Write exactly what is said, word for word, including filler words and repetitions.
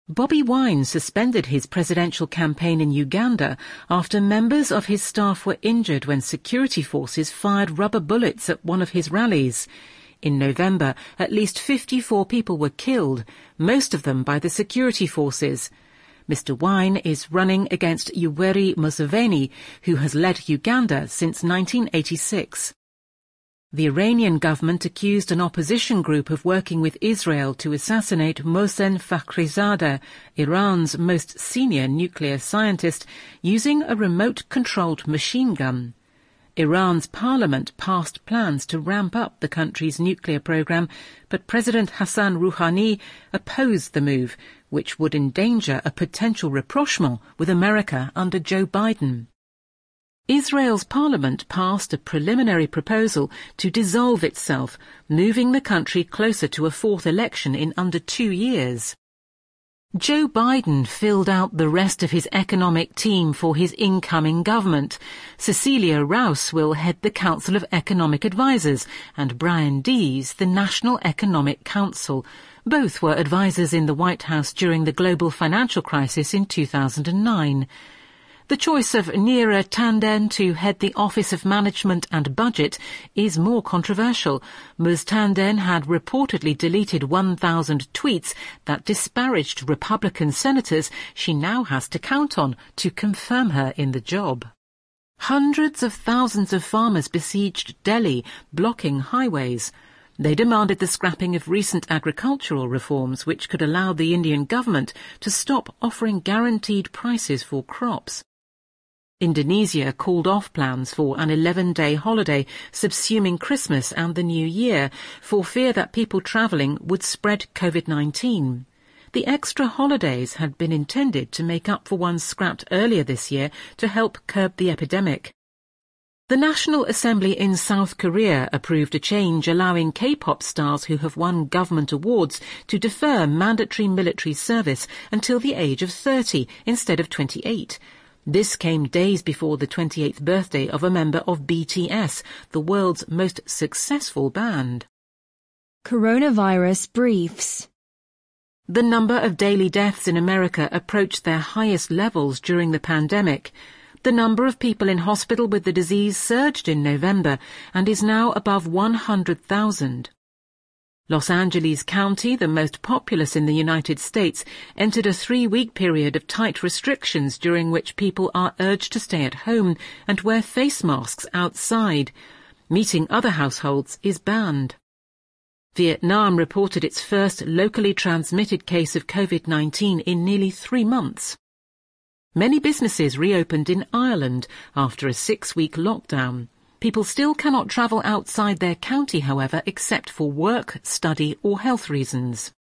Bobi Wine suspended his presidential campaign in Uganda after members of his staff were injured when security forces fired rubber bullets at one of his rallies. In November, at least fifty-four people were killed, most of them by the security forces. Mister Wine is running against Yoweri Museveni, who has led Uganda since nineteen eighty-six. The Iranian government accused an opposition group of working with Israel to assassinate Mohsen Fakhrizadeh, Iran's most senior nuclear scientist, using a remote-controlled machine gun. Iran's parliament passed plans to ramp up the country's nuclear program, but President Hassan Rouhani opposed the move, which would endanger a potential rapprochement with America under Joe Biden. Israel's parliament passed a preliminary proposal to dissolve itself, moving the country closer to a fourth election in under two years. Joe Biden filled out the rest of his economic team for his incoming government. Cecilia Rouse will head the Council of Economic Advisers and Brian Deese the National Economic Council. Both were advisers in the White House during the global financial crisis in two thousand nine. The choice of Neera Tanden to head the Office of Management and Budget is more controversial. Ms Tanden had reportedly deleted one thousand tweets that disparaged Republican senators she now has to count on to confirm her in the job. Hundreds of thousands of farmers besieged Delhi, blocking highways. They demanded the scrapping of recent agricultural reforms which could allow the Indian government to stop offering guaranteed prices for crops. Indonesia called off plans for an eleven-day holiday subsuming Christmas and the New Year for fear that people travelling would spread COVID nineteen. The extra holidays had been intended to make up for ones scrapped earlier this year to help curb the epidemic. The National Assembly in South Korea approved a change allowing K-pop stars who have won government awards to defer mandatory military service until the age of thirty instead of twenty-eight. This came days before the twenty-eighth birthday of a member of B T S, the world's most successful band. Coronavirus briefs. The number of daily deaths in America approached their highest levels during the pandemic. The number of people in hospital with the disease surged in November and is now above one hundred thousand. Los Angeles County, the most populous in the United States, entered a three-week period of tight restrictions during which people are urged to stay at home and wear face masks outside. Meeting other households is banned. Vietnam reported its first locally transmitted case of COVID nineteen in nearly three months. Many businesses reopened in Ireland after a six-week lockdown. People still cannot travel outside their county, however, except for work, study or health reasons.